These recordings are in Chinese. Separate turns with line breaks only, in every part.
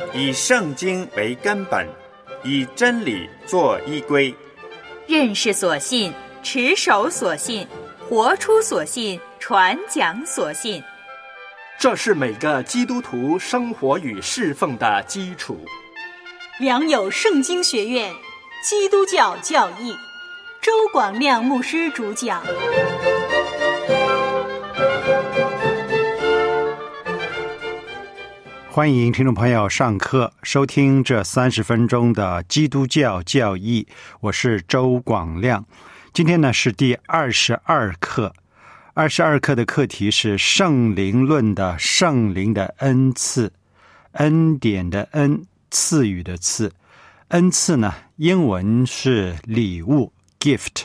以圣经为根本，以真理做依归。
认识所信，持守所信，活出所信，传讲所信。
这是每个基督徒生活与侍奉的基础。
良友圣经学院基督教教义，周广亮牧师主讲。
欢迎听众朋友上课收听这30分钟的基督教教义，我是周广亮。今天呢是第22课，22课的课题是圣灵论的圣灵的恩赐，恩典的恩，赐予的赐。恩赐呢，英文是礼物 gift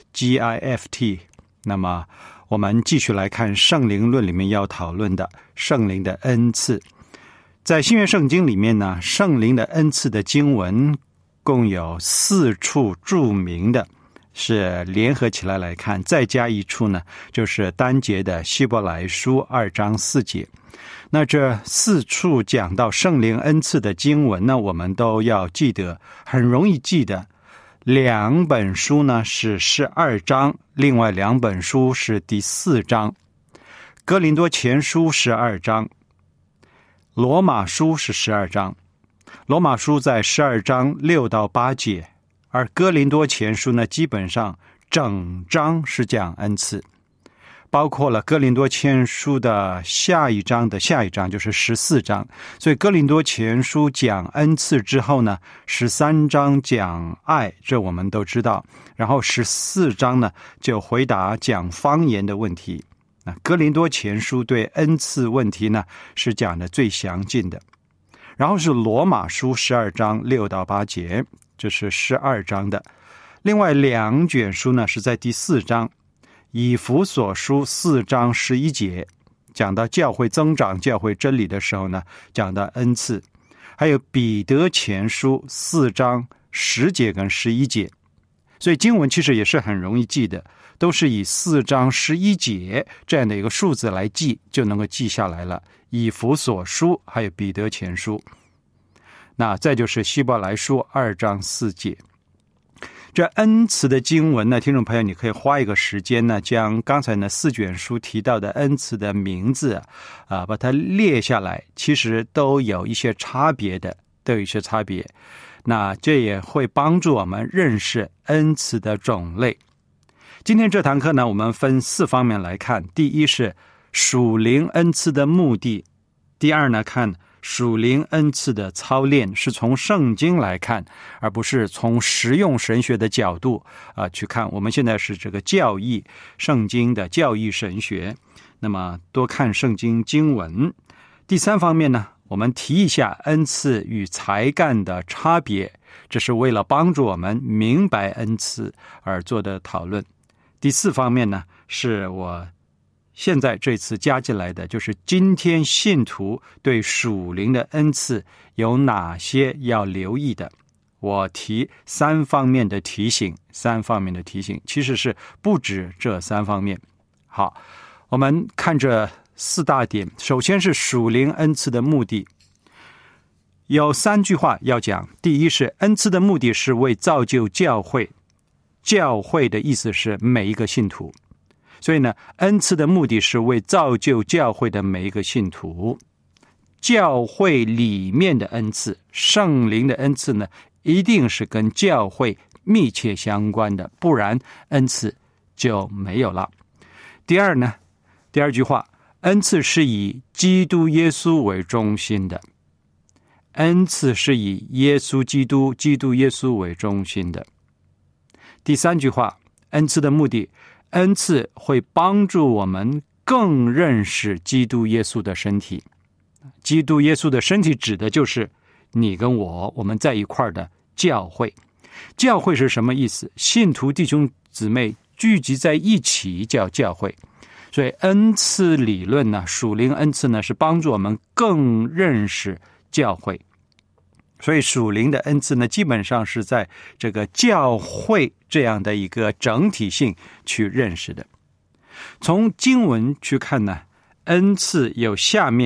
G-I-F-T。 那么我们继续来看圣灵论里面要讨论的圣灵的恩赐。在新约圣经里面呢，圣灵的恩赐的经文共有4处著名的，是联合起来看，再加一处呢，就是单节的希伯来书2章4节。那这4处讲到圣灵恩赐的经文呢，我们都要记得，很容易记得。2本书呢是12章，另外2本书是第4章。哥林多前书12章，罗马书是12章，罗马书在12章6到8节，而哥林多前书呢，基本上整章是讲恩赐，包括了哥林多前书的下一章的下一章，就是14章。所以哥林多前书讲恩赐之后呢，13章讲爱，这我们都知道，然后14章呢就回答讲方言的问题。那哥林多前书对恩赐问题呢是讲的最详尽的。然后是罗马书12章6到8节，这是12章的。另外2卷书呢是在第4章，以弗所书4章11节，讲到教会增长教会真理的时候呢，讲到恩赐。还有彼得前书4章10节跟11节。所以经文其实也是很容易记的，都是以4章11节这样的一个数字来记，就能够记下来了。以弗所书还有彼得前书。那再就是希伯来书2章4节。这恩赐的经文呢，听众朋友你可以花一个时间呢，将刚才呢4卷书提到的恩赐的名字把它列下来，其实都有一些差别的，都有一些差别。那这也会帮助我们认识恩赐的种类。今天这堂课呢，我们分4方面来看。第一是属灵恩赐的目的，第二呢，看属灵恩赐的操练，是从圣经来看，而不是从实用神学的角度去看。我们现在是这个教义，圣经的教义神学，那么多看圣经经文。第3方面呢，我们提一下恩赐与才干的差别，这是为了帮助我们明白恩赐而做的讨论。第4方面呢，是我现在这次加进来的，就是今天信徒对属灵的恩赐有哪些要留意的。我提3方面的提醒，3方面的提醒，其实是不止这3方面。好，我们看这4大点。首先是属灵恩赐的目的，有3句话要讲。第一是恩赐的目的是为造就教会，教会的意思是每一个信徒，所以呢，恩赐的目的是为造就教会的每一个信徒。教会里面的恩赐，圣灵的恩赐呢，一定是跟教会密切相关的，不然恩赐就没有了。第二句话，恩赐是以基督耶稣为中心的，恩赐是以耶稣基督耶稣为中心的。第3句话，恩赐的目的，恩赐会帮助我们更认识基督耶稣的身体。基督耶稣的身体指的就是你跟我们在一块的教会。教会是什么意思？信徒弟兄姊妹聚集在一起叫教会。所以恩赐理论呢，属灵恩赐呢，是帮助我们更认识教会。所以属灵的恩赐呢，基本上是在这个教会这样的一个整体性去认识的。从经文去看呢，恩赐有下面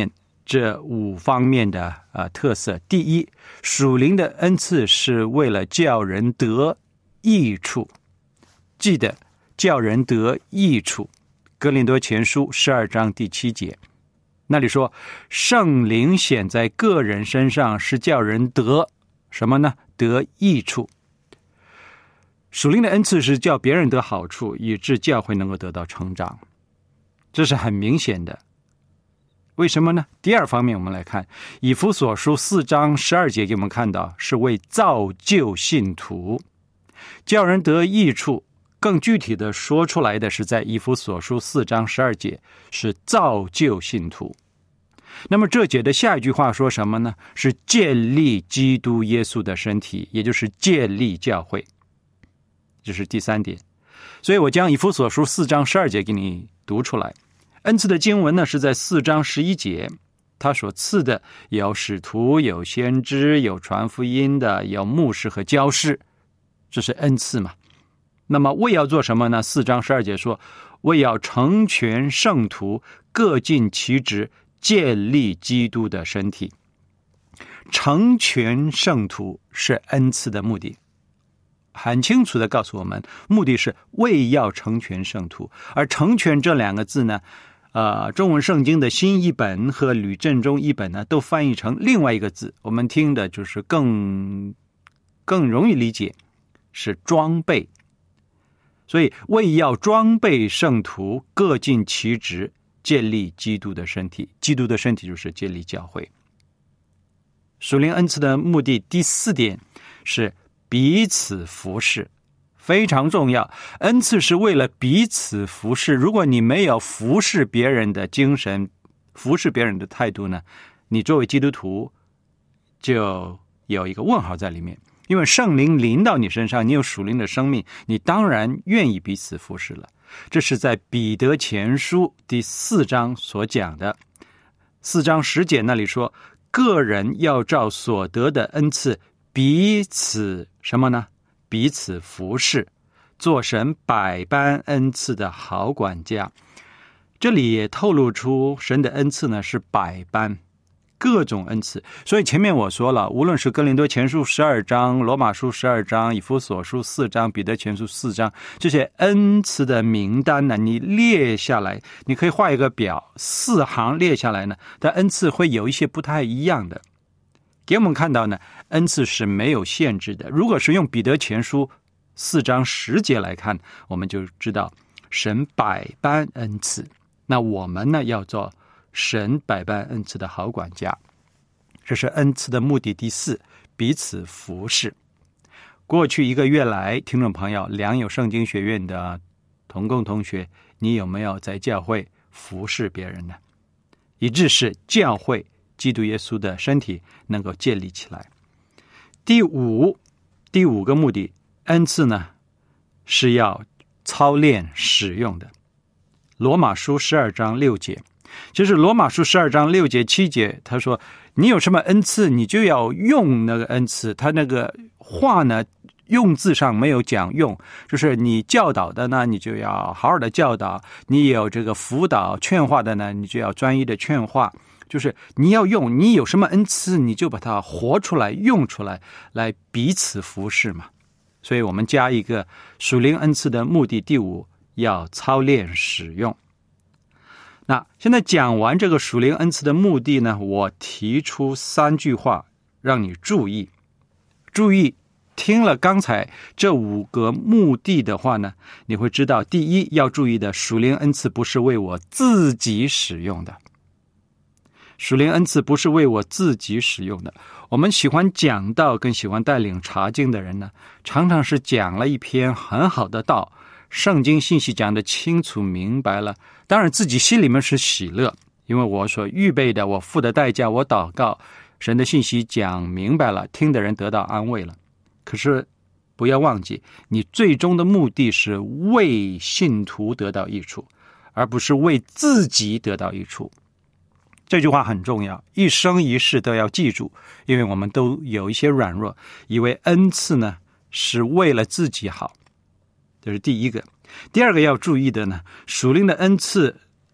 这5方面的特色。第一，属灵的恩赐是为了叫人得益处，记得叫人得益处。哥林多前书12章第7节，那里说圣灵显在个人身上是叫人得什么呢？得益处。属灵的恩赐是叫别人得好处，以致教会能够得到成长，这是很明显的。为什么呢？第二方面我们来看以弗所书4章12节，给我们看到是为造就信徒，叫人得益处。更具体的说出来的是在以弗所书4章12节，是造就信徒。那么这节的下一句话说什么呢？是建立基督耶稣的身体，也就是建立教会，这是第3点。所以我将以弗所书4章12节给你读出来。恩赐的经文呢是在4章11节，他所赐的有使徒，有先知，有传福音的，有牧师和教士，这是恩赐嘛。那么为要做什么呢？4章12节说，为要成全圣徒，各尽其职，建立基督的身体。成全圣徒是恩赐的目的，很清楚的告诉我们，目的是为要成全圣徒。而成全这2个字呢，中文圣经的新译本和吕振中译本呢，都翻译成另外一个字，我们听的就是更容易理解，是装备。所以为要装备圣徒，各尽其职，建立基督的身体。基督的身体就是建立教会。属灵恩赐的目的第4点是彼此服侍，非常重要。恩赐是为了彼此服侍，如果你没有服侍别人的精神，服侍别人的态度呢，你作为基督徒就有一个问号在里面。因为圣灵临到你身上，你有属灵的生命，你当然愿意彼此服侍了。这是在彼得前书第4章所讲的。4章10节那里说，个人要照所得的恩赐彼此什么呢？彼此服侍，做神百般恩赐的好管家。这里也透露出神的恩赐呢是百般，各种恩赐。所以前面我说了，无论是哥林多前书12章、罗马书12章、以弗所书4章、彼得前书4章，这些恩赐的名单呢，你列下来，你可以画一个表，4行列下来呢，但恩赐会有一些不太一样的。给我们看到呢，恩赐是没有限制的。如果是用彼得前书4章10节来看，我们就知道神百般恩赐。那我们呢，要做神百般恩赐的好管家。这是恩赐的目的第4，彼此服侍。过去1个月来，听众朋友，良友圣经学院的同工同学，你有没有在教会服侍别人呢？以致是教会基督耶稣的身体能够建立起来。第五个目的，恩赐呢是要操练使用的。罗马书12章6节，就是罗马书12章6节7节，他说你有什么恩赐，你就要用那个恩赐。他那个话呢，用字上没有讲用，就是你教导的呢，你就要好好的教导；你有这个辅导劝化的呢，你就要专一的劝化。就是你要用，你有什么恩赐，你就把它活出来，用出来，来彼此服侍嘛。所以我们加一个属灵恩赐的目的第5，要操练使用。那现在讲完这个属灵恩赐的目的呢，我提出3句话让你注意。听了刚才这5个目的的话呢，你会知道，第一要注意的，属灵恩赐不是为我自己使用的。属灵恩赐不是为我自己使用的。我们喜欢讲道跟喜欢带领查经的人呢，常常是讲了一篇很好的道，圣经信息讲得清楚明白了，当然自己心里面是喜乐，因为我所预备的，我付的代价，我祷告，神的信息讲明白了，听的人得到安慰了。可是不要忘记，你最终的目的是为信徒得到益处，而不是为自己得到益处。这句话很重要，一生一世都要记住，因为我们都有一些软弱，以为恩赐呢是为了自己好，这是第一个。第二个要注意的呢，属灵的恩赐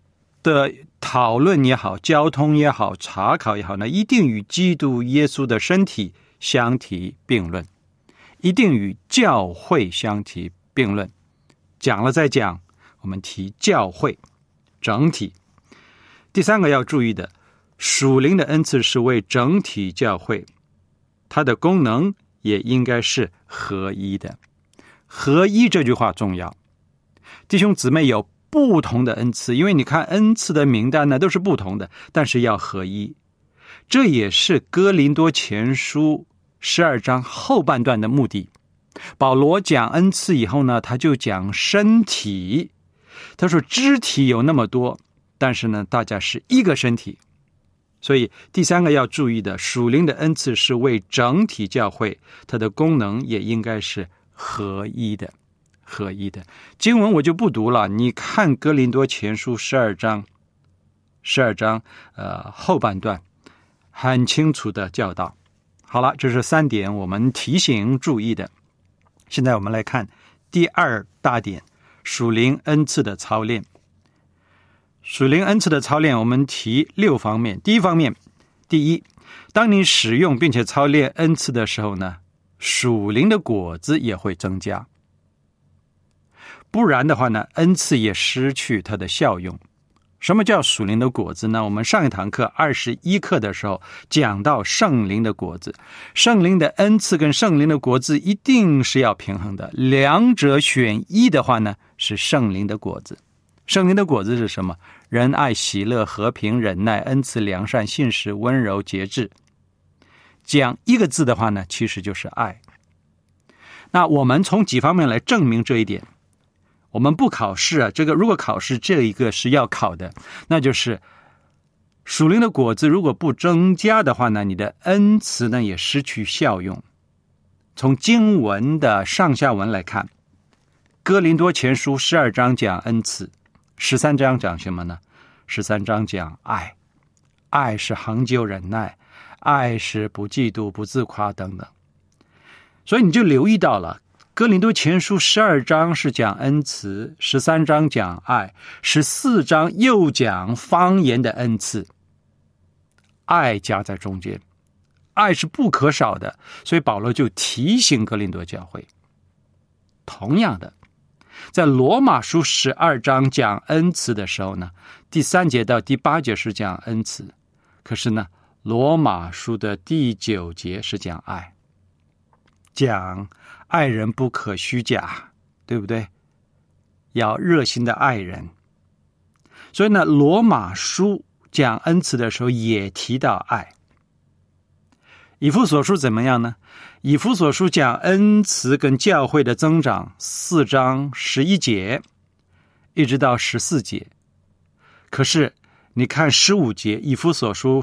的讨论也好，交通也好，查考也好呢，一定与基督耶稣的身体相提并论，一定与教会相提并论。讲了再讲，我们提教会整体。第三个要注意的，属灵的恩赐是为整体教会，它的功能也应该是合一的。合一这句话重要，弟兄姊妹有不同的恩赐，因为你看恩赐的名单呢都是不同的，但是要合一。这也是哥林多前书12章后半段的目的。保罗讲恩赐以后呢，他就讲身体。他说肢体有那么多，但是呢大家是一个身体。所以第三个要注意的，属灵的恩赐是为整体教会，它的功能也应该是合一的。合一的经文我就不读了，你看哥林多前书12章后半段很清楚的教导。好了，这是3点我们提醒注意的。现在我们来看第2大点，属灵恩赐的操练。属灵恩赐的操练我们提6方面。第一方面，第一，当你使用并且操练恩赐的时候呢，属灵的果子也会增加。不然的话呢，恩赐也失去它的效用。什么叫属灵的果子呢？我们上一堂课21课的时候讲到圣灵的果子，圣灵的恩赐跟圣灵的果子一定是要平衡的，两者选一的话呢，是圣灵的果子。圣灵的果子是什么？仁爱、喜乐、和平、忍耐、恩慈、良善、信实、温柔、节制。讲一个字的话呢，其实就是爱。那我们从几方面来证明这一点？我们不考试啊，如果考试这一个是要考的，那就是属灵的果子如果不增加的话呢，你的恩慈呢也失去效用。从经文的上下文来看，哥林多前书12章讲恩赐，13章讲什么呢？13章讲爱，爱是恒久忍耐，爱是不嫉妒、不自夸等等。所以你就留意到了，哥林多前书12章是讲恩慈，13章讲爱，14章又讲方言的恩赐，爱加在中间，爱是不可少的。所以保罗就提醒哥林多教会。同样的，在罗马书12章讲恩慈的时候呢，第3节到第8节是讲恩慈，可是呢，罗马书的第9节是讲爱，讲爱人不可虚假，对不对？要热心的爱人。所以呢，罗马书讲恩慈的时候也提到爱。以弗所书怎么样呢？以弗所书讲恩慈跟教会的增长，4章11节一直到14节。可是你看15节，以弗所书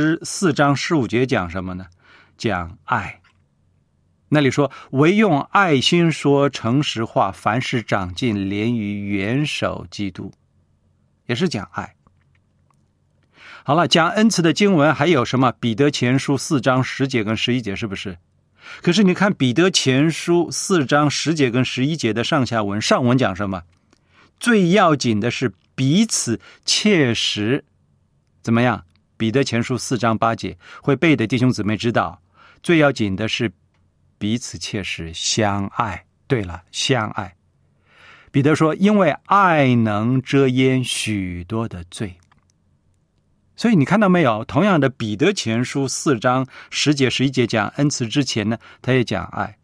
4章15节讲什么呢？讲爱。那里说，唯用爱心说诚实话，凡事长进，连于元首基督，也是讲爱。好了，讲恩慈的经文还有什么？彼得前书4章10节跟11节，是不是？可是你看彼得前书4章10节跟11节的上下文，上文讲什么？最要紧的是彼此切实怎么样？彼得前书4章8节，会背的弟兄姊妹知道，最要紧的是彼此切实相爱。对了，相爱。彼得说，因为爱能遮掩许多的罪。所以你看到没有？同样的，彼得前书4章10节11节讲恩慈之前呢，他也讲爱。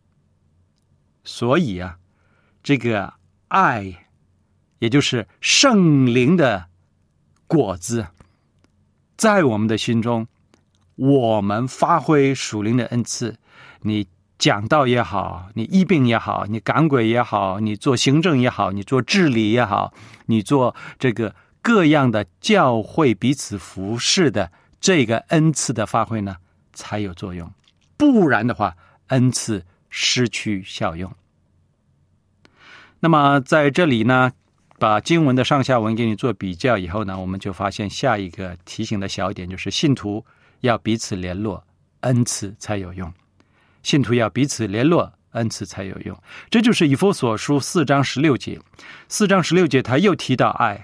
所以啊，这个爱也就是圣灵的果子，在我们的心中，我们发挥属灵的恩赐，你讲道也好，你医病也好，你赶鬼也好，你做行政也好，你做治理也好，你做这个各样的教会彼此服侍的这个恩赐的发挥呢，才有作用。不然的话，恩赐失去效用。那么在这里呢，把经文的上下文给你做比较以后呢，我们就发现下一个提醒的小点，就是信徒要彼此联络，恩赐才有用。信徒要彼此联络，恩赐才有用。这就是以弗所书4章16节。4章16节他又提到爱，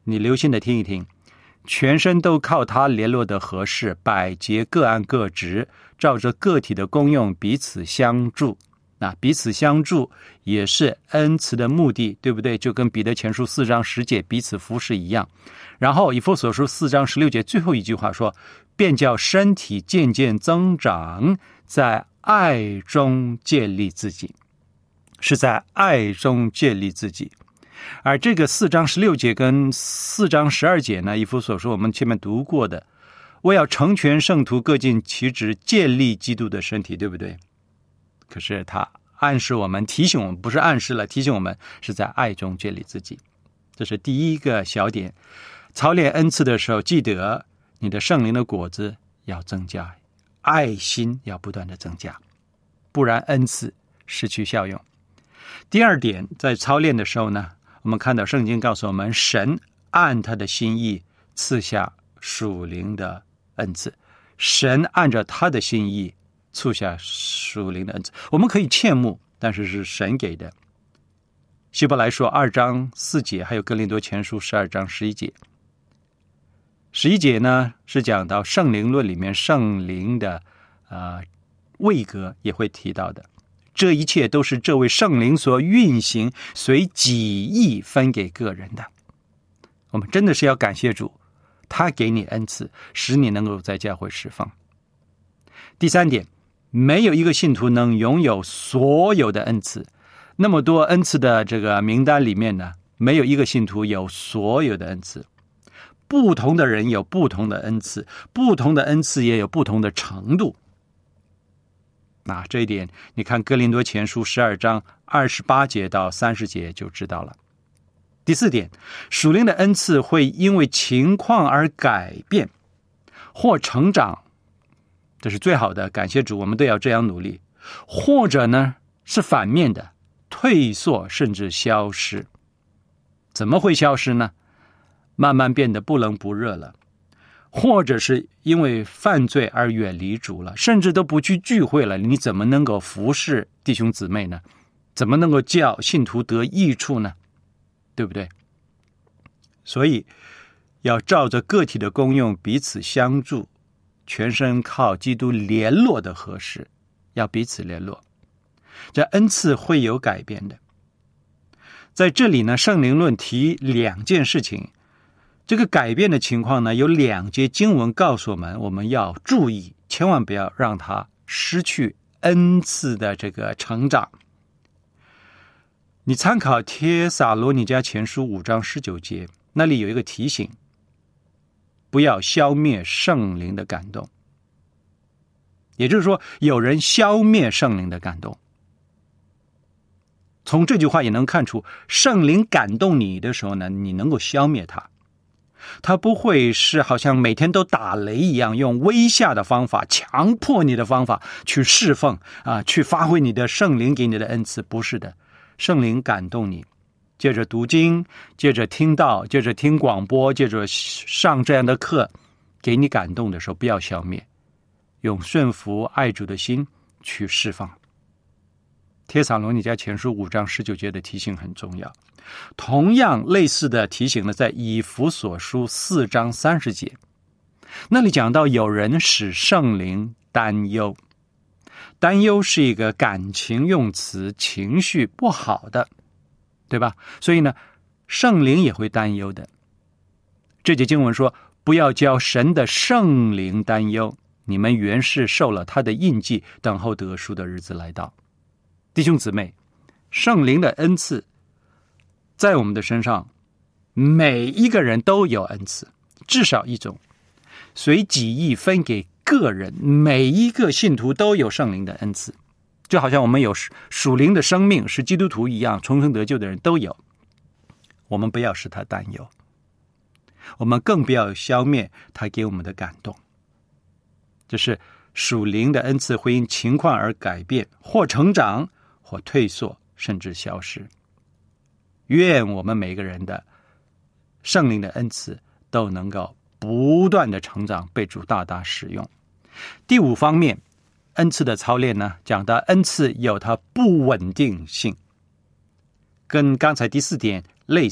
你留心的听一听，全身都靠它联络的合适，百节各按各职，照着个体的功用彼此相助。那彼此相助也是恩慈的目的，对不对？就跟彼得前书4章10节彼此服侍一样。然后以弗所书4章16节最后一句话说，便叫身体渐渐增长，在爱中建立自己，是在爱中建立自己。而这个4章16节跟4章12节呢，以弗所书我们前面读过的，我要成全圣徒，各尽其职，建立基督的身体，对不对？可是他暗示我们，提醒我们，不是暗示了，提醒我们是在爱中建立自己。这是第一个小点。操练恩赐的时候，记得你的圣灵的果子要增加，爱心要不断的增加，不然恩赐失去效用。第二点，在操练的时候呢，我们看到圣经告诉我们，神按他的心意赐下属灵的恩赐，神按照他的心意赐下属灵的恩赐，我们可以羡慕，但是是神给的。希伯来书2章4节，还有哥林多前书12章11节。11节呢是讲到圣灵论里面圣灵的位格也会提到的，这一切都是这位圣灵所运行，随己意分给个人的。我们真的是要感谢主，他给你恩赐，使你能够在教会侍奉。第三点，没有一个信徒能拥有所有的恩赐。那么多恩赐的这个名单里面呢，没有一个信徒有所有的恩赐。不同的人有不同的恩赐，不同的恩赐也有不同的程度。那这一点你看哥林多前书12章28节到30节就知道了。第四点，属灵的恩赐会因为情况而改变或成长，这是最好的，感谢主，我们都要这样努力。或者呢是反面的，退缩甚至消失。怎么会消失呢？慢慢变得不冷不热了，或者是因为犯罪而远离主了，甚至都不去聚会了，你怎么能够服侍弟兄姊妹呢？怎么能够叫信徒得益处呢？对不对？所以要照着个体的功用彼此相助，全身靠基督联络的合适，要彼此联络。这恩赐会有改变的。在这里呢，圣灵论提2件事情，这个改变的情况呢，有2节经文告诉我们，我们要注意，千万不要让它失去恩赐的这个成长。你参考帖撒罗尼迦前书5章19节，那里有一个提醒，不要消灭圣灵的感动。也就是说，有人消灭圣灵的感动。从这句话也能看出，圣灵感动你的时候呢，你能够消灭它。他不会是好像每天都打雷一样，用威吓的方法，强迫你的方法去侍奉去发挥你的圣灵给你的恩赐，不是的。圣灵感动你，借着读经，借着听道，借着听广播，借着上这样的课，给你感动的时候，不要消灭，用顺服爱主的心去释放。帖撒罗尼迦前书5章19节的提醒很重要。同样类似的提醒呢，在以弗所书4章30节，那里讲到有人使圣灵担忧。担忧是一个感情用词，情绪不好的，对吧？所以呢，圣灵也会担忧的。这节经文说，不要叫神的圣灵担忧，你们原是受了他的印记，等候得赎的日子来到。弟兄姊妹，圣灵的恩赐在我们的身上，每一个人都有恩赐，至少一种，随己意分给个人，每一个信徒都有圣灵的恩赐，就好像我们有属灵的生命，是基督徒一样，重生得救的人都有。我们不要使他担忧，我们更不要消灭他给我们的感动。这是属灵的恩赐会因情况而改变，或成长，或退缩，甚至消失。愿我们每个人的圣灵的恩赐都能够不断的成长，被主大大使用。第5方面，恩赐的操练呢，讲到恩赐有它不稳定性，跟刚才第4点类似，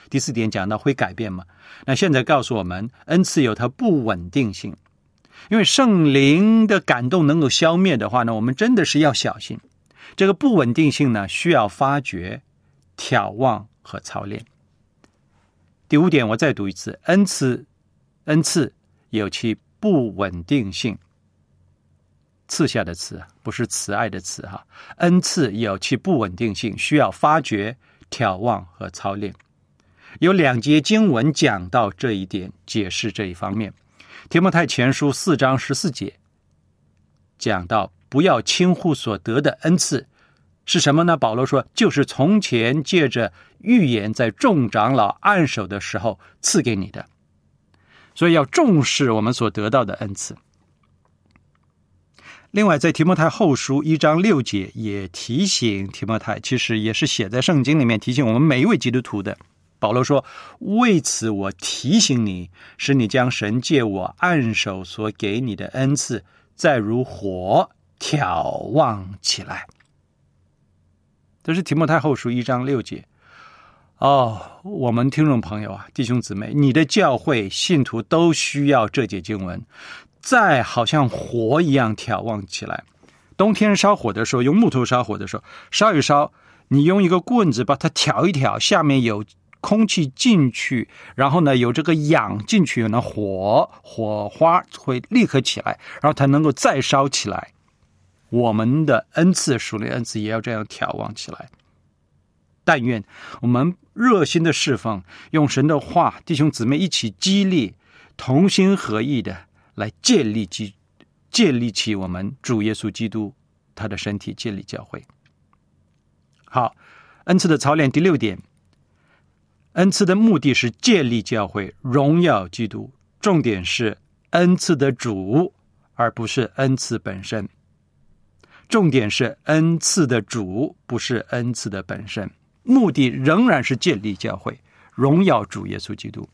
第4点讲到会改变嘛。那现在告诉我们，恩赐有它不稳定性，因为圣灵的感动能够消灭的话呢，我们真的是要小心。这个不稳定性呢，需要发掘、眺望和操练。第5点，我再读一次，恩赐有其不稳定性，赐下的赐，不是慈爱的慈哈。恩赐有其不稳定性，需要发掘、眺望和操练。有2节经文讲到这一点，解释这一方面。提摩太前书4章14节讲到，不要轻忽所得的恩赐是什么呢？保罗说，就是从前借着预言在众长老按手的时候赐给你的。所以要重视我们所得到的恩赐。另外在提摩太后书1章6节也提醒提摩太，其实也是写在圣经里面提醒我们每一位基督徒的。保罗说，为此我提醒你，使你将神借我按手所给你的恩赐再如火眺望起来。这是提摩太后书1章6节。我们听众朋友啊，弟兄姊妹，你的教会信徒都需要这节经文，再好像火一样眺望起来。冬天烧火的时候，用木头烧火的时候，烧一烧，你用一个棍子把它挑一挑，下面有空气进去，然后呢有这个氧进去，呢火花会立刻起来，然后它能够再烧起来。我们的恩赐，属灵恩赐也要这样眺望起来。但愿我们热心的侍奉，用神的话，弟兄姊妹一起激励，同心合意的来建立起我们主耶稣基督他的身体，建立教会。好，恩赐的操练第6点，恩赐的目的是建立教会，荣耀基督，重点是恩赐的主，而不是恩赐本身。重点是恩赐的主，不是恩赐的本身。目的仍然是建立教会，荣耀主耶稣基督。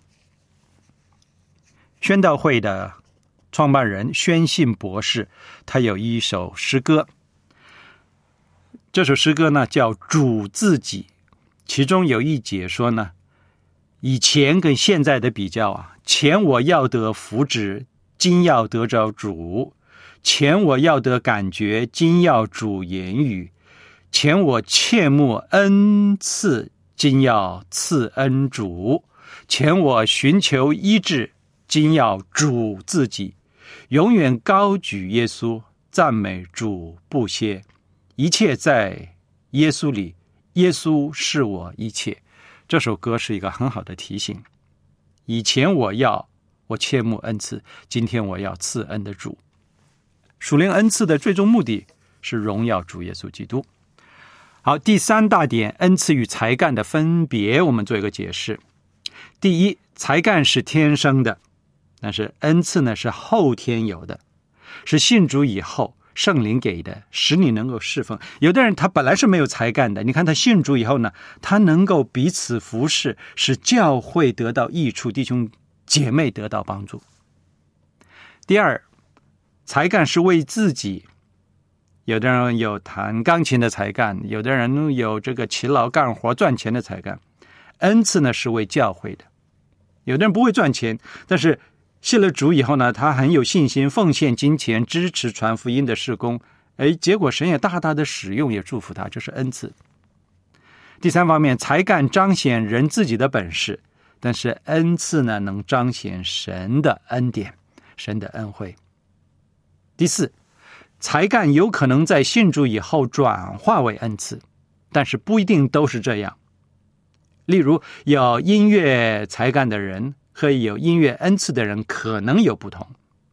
宣道会的创办人宣信博士，他有一首诗歌，这首诗歌呢叫主自己，其中有一节说呢，以前跟现在的比较啊，前我要得福祉，今要得着主；前我要得感觉，今要主言语；前我切慕恩赐，今要赐恩主；前我寻求医治，今要主自己。永远高举耶稣，赞美主不歇。一切在耶稣里，耶稣是我一切。这首歌是一个很好的提醒。以前我切慕恩赐，今天我要赐恩的主。属灵恩赐的最终目的是荣耀主耶稣基督。好，第3大点，恩赐与才干的分别，我们做一个解释。第一，才干是天生的，但是恩赐呢是后天有的，是信主以后圣灵给的，使你能够侍奉。有的人他本来是没有才干的，你看他信主以后呢，他能够彼此服侍，使教会得到益处，弟兄姐妹得到帮助。第二，才干是为自己，有的人有弹钢琴的才干，有的人有这个勤劳干活赚钱的才干。恩赐呢是为教会的，有的人不会赚钱，但是信了主以后呢，他很有信心，奉献金钱支持传福音的事工，结果神也大大的使用，也祝福他，这是恩赐。第3方面，才干彰显人自己的本事，但是恩赐呢能彰显神的恩典，神的恩惠。第4，才干有可能在信主以后转化为恩赐，但是不一定都是这样。例如有音乐才干的人和有音乐恩赐的人可能有不同。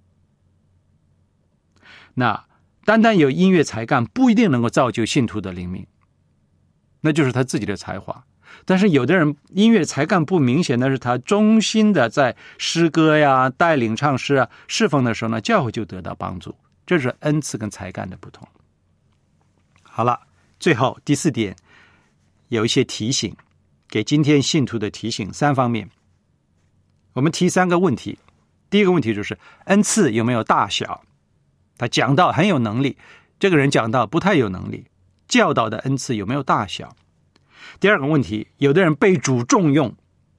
那单单有音乐才干不一定能够造就信徒的灵命，那就是他自己的才华。但是有的人音乐才干不明显，但是他忠心的在诗歌呀、带领唱诗啊、侍奉的时候呢，教会就得到帮助。这是恩赐跟才干的不同。好了，最后第4点有一些提醒，给今天信徒的提醒，3方面。我们提3个问题。第一个问题就是恩赐有没有大小？他讲到很有能力，这个人讲到不太有能力，教导的恩赐有没有大小？第二个问题，有的人被主重用，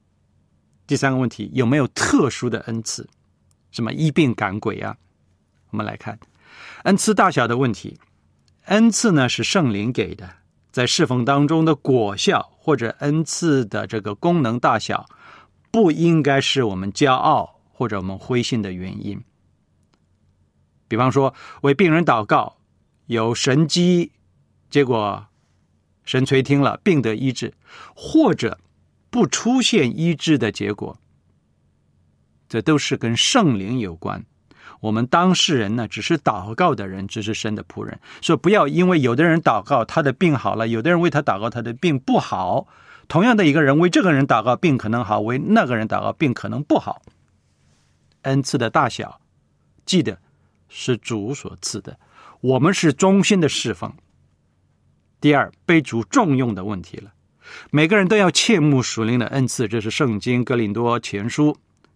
第三个问题，有没有特殊的恩赐？什么医病赶鬼啊？我们来看恩赐大小的问题。恩赐呢是圣灵给的，在侍奉当中的果效或者恩赐的这个功能大小，不应该是我们骄傲或者我们灰心的原因。比方说为病人祷告，有神迹，结果神垂听了，病得医治，或者不出现医治的结果，这都是跟圣灵有关。我们当事人呢，只是祷告的人，只是神的仆人，所以不要因为有的人祷告他的病好了，有的人为他祷告他的病不好，同样的一个人为这个人祷告病可能好，为那个人祷告病可能不好。恩赐的大小记得是主所赐的，我们是忠心的侍奉。第二，被主重用的问题了。每个人都要切慕属灵的恩赐，这是圣经哥林多前书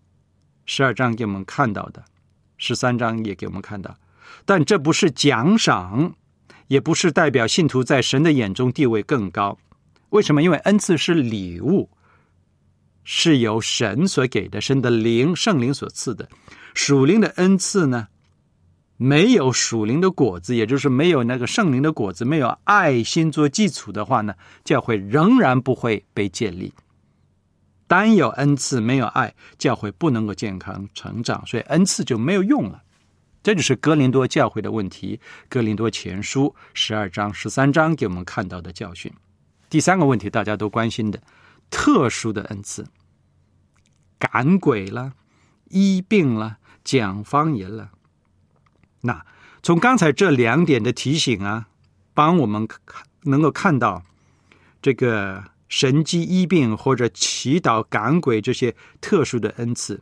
12章给我们看到的，13章也给我们看到。但这不是奖赏，也不是代表信徒在神的眼中地位更高。为什么？因为恩赐是礼物，是由神所给的，神的灵，圣灵所赐的。属灵的恩赐呢，没有属灵的果子，也就是没有那个圣灵的果子，没有爱心做基础的话呢，教会仍然不会被建立。单有恩赐没有爱，教会不能够健康成长，所以恩赐就没有用了。这就是哥林多教会的问题，哥林多前书12章13章给我们看到的教训。第三个问题，大家都关心的，特殊的恩赐，赶鬼了，医病了，讲方言了。那从刚才这两点的提醒啊，帮我们能够看到这个神迹医病或者祈祷赶鬼这些特殊的恩赐。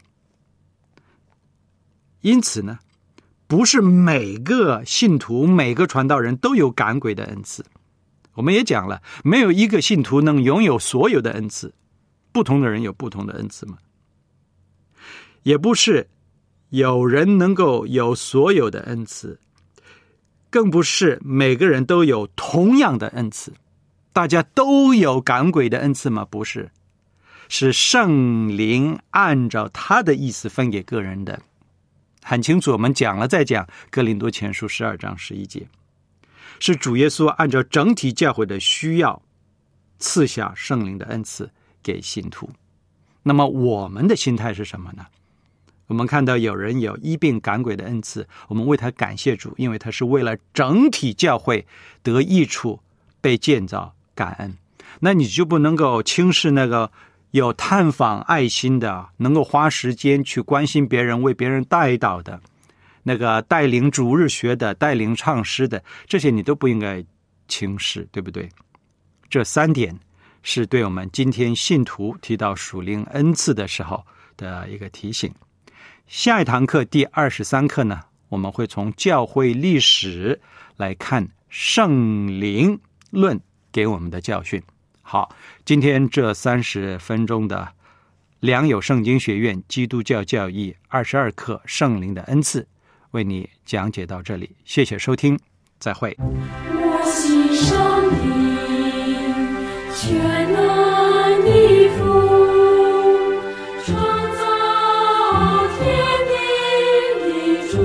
因此呢，不是每个信徒每个传道人都有赶鬼的恩赐。我们也讲了，没有一个信徒能拥有所有的恩赐，不同的人有不同的恩赐嘛。也不是有人能够有所有的恩赐，更不是每个人都有同样的恩赐。大家都有赶鬼的恩赐吗？不是，是圣灵按照他的意思分给个人的。很清楚，我们讲了再讲，哥林多前书12章11节，是主耶稣按照整体教会的需要赐下圣灵的恩赐给信徒。那么我们的心态是什么呢？我们看到有人有医病赶鬼的恩赐，我们为他感谢主，因为他是为了整体教会得益处被建造感恩。那你就不能够轻视那个有探访爱心的，能够花时间去关心别人，为别人代祷的，那个带领主日学的，带领唱诗的，这些你都不应该轻视，对不对？这三点是对我们今天信徒提到属灵恩赐的时候的一个提醒。下一堂课第23课呢，我们会从教会历史来看圣灵论给我们的教训。好，今天这30分钟的良友圣经学院基督教教义22课圣灵的恩赐为你讲解到这里，谢谢收听，再会。
我心上灵全能的父，创造天地的主，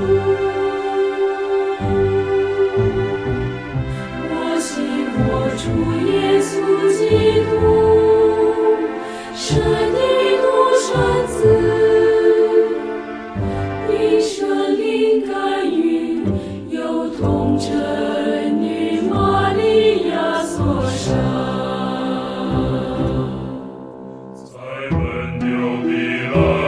我信我主耶稣基督，神的独生子，因圣灵感孕，有童真女玛利亚所生，
在本丢的来。